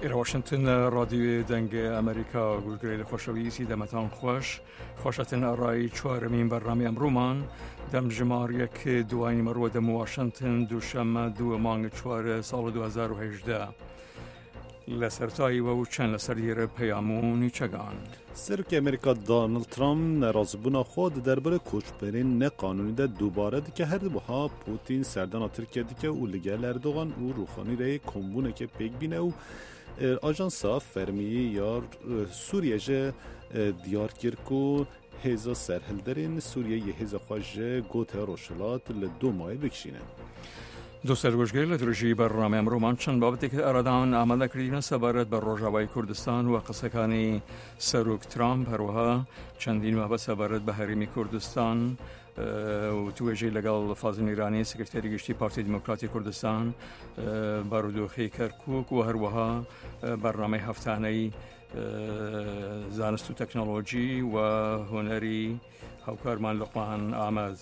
واشنگتن رادیوی دنگ امریکا گلگریل خوشویسی دمتان خوشتن ارائه چهارمین برنامه امرومان دم جمار یک دوانی مرو دم واشنگتن دوشنبه 2 مانگ 4 سال 2018 لسرتایی و چند لسریر پیامونی چگان سرک امریکا دونالد ترامپ نرازبونا خود درباره کوچبرین نقانونی ده دوباره دیگه هر دوها پوتین سردان ترکیه دیگه و لگل اردوغان و روخانی ره کمبونه که پیگ بینه و آژانسا فرمی یا سوریه جه دیار کرکو هزا سرهلدرین سوریه یه هزا خواجه گوته روشلات لدو ماه بکشینه دو سرگوشگیر لدروجی برنامه امرومان چند بابتی که ارادان آمده کردین سبارت بر روجاوای کردستان و قصکانی سروک ترامپ هروها چندین ماه سبارت به حریمی کردستان و توجه لگل فازن ایرانی سکرتری گشتی پارتی دموکراتی کردستان بارودوخی کرکوک و هروها برنامه هفتانه‌ای زانست و تکنولوژی و هنری هاوکارمان لقمان آمد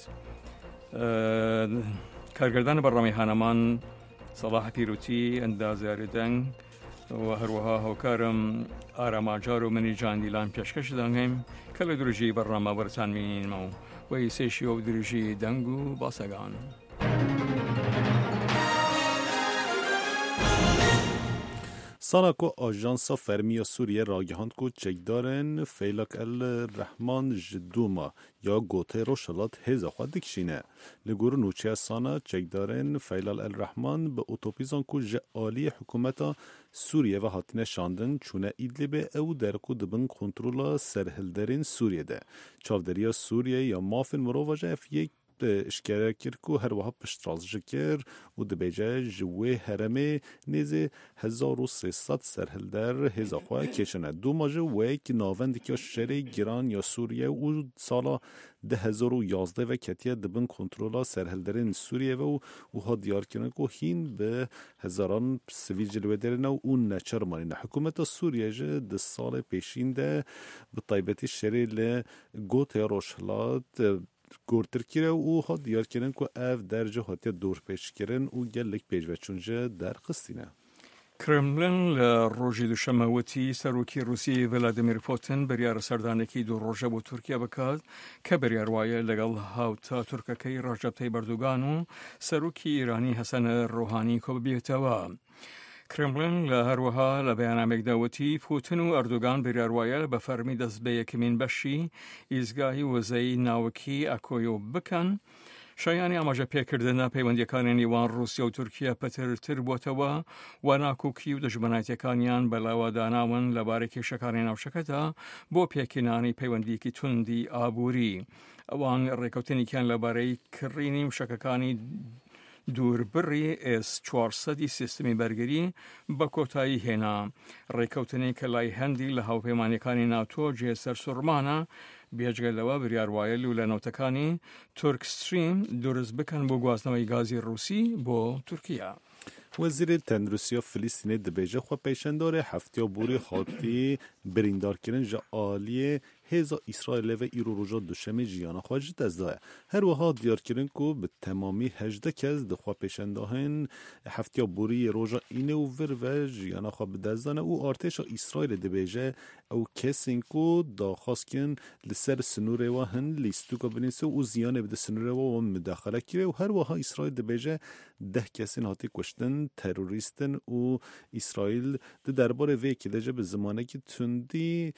کارگردان برنامه هانمان صلاح پیروتی اندازه اردن و هروها هاوکارم آرام آجار و منی جان دیلان پیشکش دانگیم کل دروجی برنامه برتان مینمو و ایسیشی و دروجی دنگو باسگان ساناکو آژانسا فرمی سوریه راگهاند کو چکدارن فیلک الرحمن جدوما یا گوته روشلات هزا خود دکشینه لگور نوچه سانا چکدارن فیلال الرحمن به اوتوپیزان کو جعالی حکومتا سوریه و هاتینه شاندن چونه ایدلیبه او درکو دبن کنترولا سرهلدرین سوریه ده چاودریا سوریه یا مافن مروواجه اف یک اشکره کرکو هر وها پشتراز جکر و دبیجه جوه هرمه نیزه 1300 سرهلدر هزاخواه کشنه دو ماجه ویک ناوند که شهر گیران یا سوریه و سالا 2011 و کتیه دبن کنترولا سرهلدرین سوریه و ها دیار کنه که هین به هزاران سویل جلوه درنه و اون نچر مانینه حکومت سوریه جه ده سال پیشین ده به طیبتی شهر لگوت روشلات گورتر کیره و ها دیار کردن که اف درجه هاتی دور پیش کردن و گلک پیش و چونجه در قصدینه کرملین لروجی دوشنبه وتی سروکی روسی ولادیمیر پوتین بریار سردانکی دو روژه با ترکیه بکاد که بریار وایه لگل هاوتا ترککی رجب طیب اردوغان و سروکی ایرانی حسن روحانی که بیتوا کرملین لهروها لبیانامک داوتی پوتین و اردوغان بریاروایل بفرمی دست به یکمین بشی ایزگاهی وزی ناوکی اکویو بکن شایانی آماجه پیکردن پیوندیکان نیوان روسیه و ترکیه پتر بوتوا و ناکوکی و دجمنایتیکانیان بلاو داناون لبارکی شکارین او شکتا بو پیکنانی پیوندیکی تندی آبوری وان ریکوتنی کن لباری کرینیم شککانی دور بری اس 400 سیستمی برگری با کوتاهی هنا ریکوتنی کلای هندی لهاو پیمانیکانی ناتو جسر سرمانا بیاجگلوا بریاروایل و لنوتکانی ترک ستریم درز بکن بو گوازنوی گازی روسی بو ترکیه وزیر تندرستی فلسطین دبیجه خو پیشندار هفته بوری خاطی بریندار کردن جعالی هزا اسرائیل و ایرو روزا دوشنبه جیانا خواجه دزده هر وها دیار کردن که به تمامی 18 کس دخوا پیشنداهن هفته بوری روزا اینه و ور و جیانا خوا بدزدانه و ارتش اسرائیل دبیجه او کسین که داخواست کن لسر سنوره و هن لیستو که بنیسه و زیانه بده سنوره و مداخله کرده و هر وها اسرائیل دبیجه 10 کسین هاتی کشتن تروریستن و اسرائیل درباره وی کلیجه به زمانه که تندی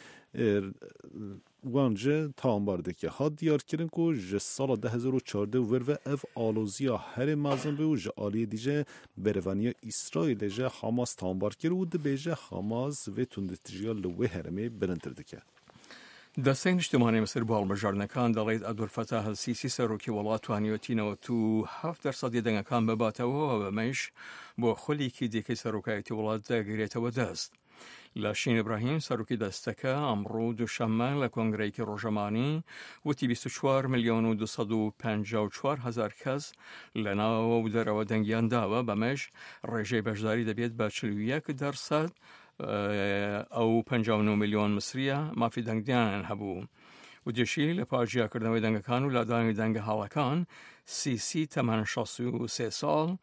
وانجه تانبارده که ها دیار کردن که جه سال 2014 ور و اف آلوزیا هر مازن به و جه آلی دیجه بروانی اسرائیل جه حماس تانبار کرد و ده بیجه حماس و تندتجیا لوه هرمه برنترده که دستین اجتماعی مصر بالمجارنکان دلید عبدالفتاح السیسی سروکی ولات وانیوتین و تو 7% دنگکان بباته و بمیش با خلی که دیگه سروکایتی ولات داگریت و دست لاشین ابراهیم سروکی دستکه امرو دوشنبه لکنگره که روژمانی و تی 24 میلیون و 254 هزار کس لنا و در و دنگیان داوه بمیش رژه بجداری دبیت با 41% او 59 میلیون مصریه ما فی دنگیان هبو و دشی لپاجیا کردنەوەی دەنگەکان و لادانی دەنگە هاڵەکان CC تەمەن 63 ساڵ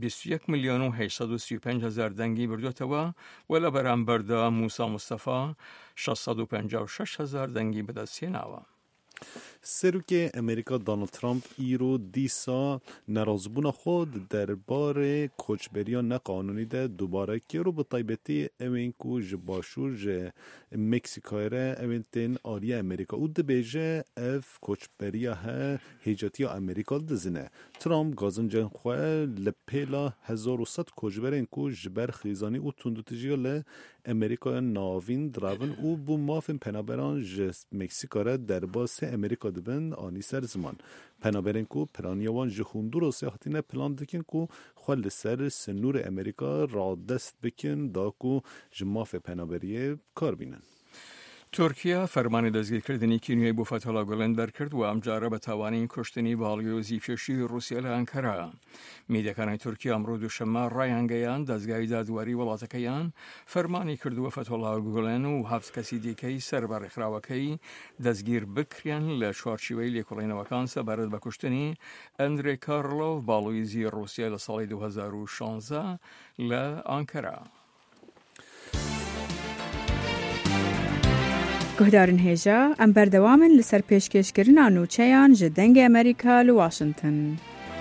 21,835,000 دەنگی بردوێتەوە و لە بەرامبەردا موسا مستەفا 656,000 دەنگی بەدەستهێناوە. سروک امریکا دونالد ترامپ ایرو دیسا نرازبون خود درباره کوچبریا نقانونی ده دوباره که رو به طیبتی اوینکو جباشور ج مکسیکایره اوینتین آری امریکا او ده بیجه اف کوچبریا ها هیجاتی امریکا دزنه. ترامپ گازن جن خواه لپیلا 1100 کوچبرین کو جبر خیزانی او تندوتجیا ل امریکا ناوین دراون او بو مافن پنابران ج مکسیکاره در باس امریکا دبن آنی سر زمان پنابرین کو پلانیوان جهوندور و سیاحتینه پلان دکن کو خل سر سنور امریکا را دست بکن دا کو جماف پنابریه کار بینن. تورکیا فرمانی دەستگیرکردنی کینوی بۆ فتحوڵا گوڵن دەرکرد و ئەمجارە بە تاوانی کوشتنی باڵگەی و زیفێشی رووسیا لە ئەنکەرا. میدیەکانی تورکیا ئەمڕۆ دووشەممە ڕایانگەیان دەستگای دادواری وڵاتەکەیان فەرمانی کردووە فتحوڵا گوڵن و 7 کەسی دیکەی سەر بە ڕێکخراوەکەی دەستگیر بکرێن لە چوارچێوەی لێکۆڵینەوەکان سەبارەت بە کوشتنی ئەندرێ کارلۆڤ باڵویزی رووسیا لە ساڵی 2016 لە ئەنکەرا. گهدارن هێژا ئەم بەردەوامن لەسەر پێشکەشکردنا نووچەیان ji dengê Amerîka li Washington.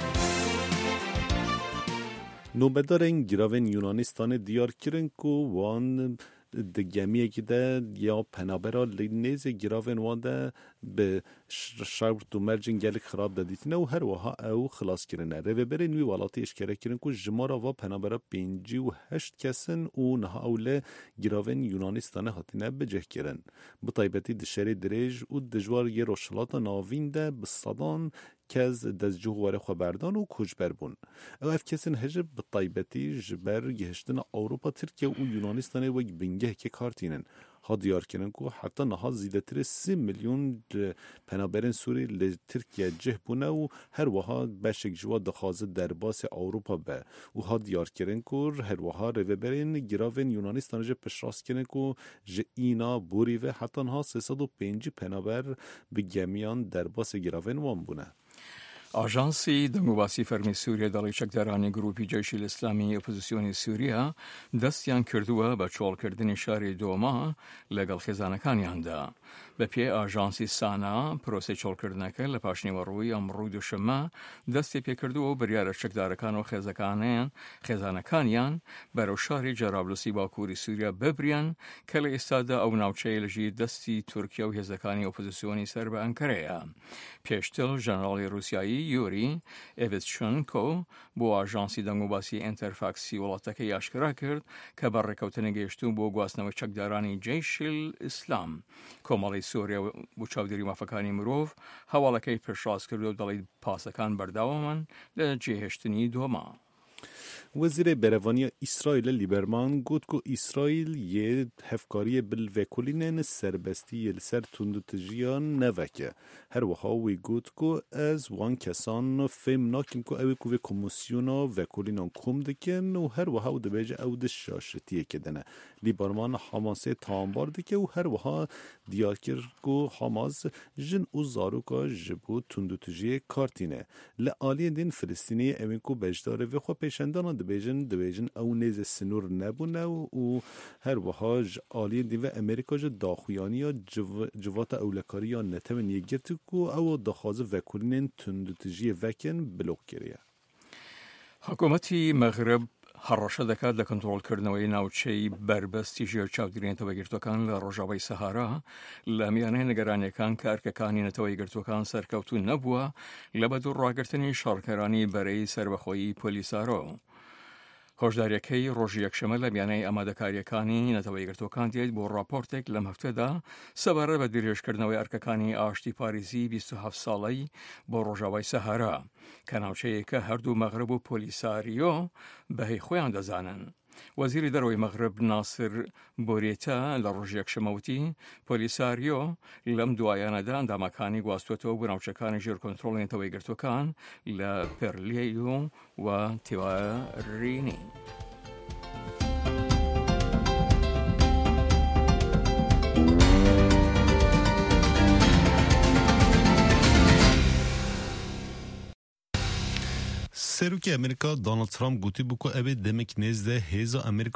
نوبدارن گیراون یونانستان دیار کرن کو وان د گمیه ده یا پنابرا لنیز گیراون وان ده به شاورت و مرجن گلک خراب دادیتنه و هر وها او خلاص کرنه رو بره نوی والاتی اشکره کرن که جمارا و پنابرا 58 کسن و نها اوله گیراون یونانستانه هاتینه بجه کرن بطایبتی دشری دریج و دجوار یه روشلات ناوین ده بصدان کز دزجو واره خبردان و کوچبر بون. او اف کسین هجب بطایبتی جبر گهشتن اروپا ترکیه و یونانستانه و بنگه که کارتینن. ها دیار کنن که حتی نها زیدتر 3 میلیون پنابرین سوری لترکیه جه بونه و هر وها بشک جوا دخوازه در باس اروپا به و ها دیار کنن که هر وها روبرین گراون یونانستان جه پشراس کنن که جه اینا بوری و حتی نها 305 پنابر به گمیان در باس گراون وان بونه. ئاژانسی دەنگوباسی فەرمی سووریا دەڵی چەکدارانی گروپی جەیشی ئیسلامی ئۆپۆزیسیۆنی سووریا دەستیان کردووە بە چۆڵکردنی شاری دۆما لەگەڵ خێزانەکانیاندا. بە پێ ئاژانسی سانا پرۆسی چۆڵکردنەکە لە پاشنیوەڕووی ئەمڕۆی دووشەممە دەستی پێکردووە و بریارە چەکدارەکان و خێزانەکانیان بەرەو شاری جەرابلوسی باکووری سووریا ببریان کە لە ئێستادا ئەو ناوچەیە لەژی دەستی تورکیا و هێزەکانی ئۆپۆزیسیۆنی سەر بە ئەنکەرەیە. پێشتر ژەنەڕاڵی رووسیایی یوری ئێڤچێنکۆ بۆ ئاژانسی دەنگوباسی ئینتەرفاکسی وڵاتەکەی ئاشکرا کرد کە بە ڕێکەوتنە گەیشتوون بۆ گواستنەوەی چەکدارانی جەیشی ئیسلام. کۆمەڵی سووریا بۆ چاودێری مافەکانی مرۆڤ هەواڵەکەی پێشڕاست کردو و دەڵی پاسەکان بەرداوەمن لە جێهێشتنی دۆما. وزیر بروانی اسرائیل لیبرمان گفت که اسرائیل یه هفکاری بالوکولین سربستی سر تندوتجیان نوکه. هر وها وی گفت که از وان کسان فهم ناکن که اوی که کمیسیونا وکولینان کم دکن و هر وها و دبیجه او ده شاشتیه کدنه. لیبرمان حماسه تانبار دکه و هر وها دیاکر که حماس جن او زاروکا جبو تندوتجی کارتینه. لعالی دین فلسطینی اوین که بجداره و خواه پیشندان دبیجن او نیز سنور نبونه و هر وها عالی دی و امریکا داخویانی یا جوات اولکاری یا نتمن یگرت کو او دخواز وکولین تندوتجی وکن بلوک کریه. حکومتی مغرب هەڕەشە دەکات لە کۆنتڕۆڵکردنەوەی ناوچەی بربەستی ژێر چاودێرێنێتەوە گرتوەکان لە ڕۆژاوای سەهارا لە میانەی نیگەرانیەکان کە ئەرکەکانی نەتەوەی گرتوەکان سەرکەوتون نەبووە لە بە دووڕاگرتنی شەڕکەرانی بەرەی سربەخۆیی پۆلیسارۆ. هۆشداریەکەی ڕۆژی یەکشەمە لە میانەی ئامادەکاریەکانی نەتەوەی گرتوەکان دێت بۆ راپۆرتێک لەم هەفتەدا سەبارەت بە درێژکردنەوەی ئەرکەکانی ئاشتی پاریزی 27 ساڵەی بۆ ڕۆژاوای سەهارا کە ناوچەیەکە هەردوو مەغرب و پۆلیساریۆ بەهەی خۆیان دەزانن. وەزیری دەرەوەی مەغرب ناسر بۆرێتە لە ڕۆژی یەکشەمەوتی پۆلیساریۆ لەم دوایانەدا ئەندامەکانی گواستوێتەوە بۆ ناوچەکانی ژێر کۆنتڕۆڵی نەتەوەی گرتوەکان لە پێرلیۆ و تیوارینی. سروکی امریکا دونالد ترامپ گوتی بو کو اوی دمک نزده هیزا امریکا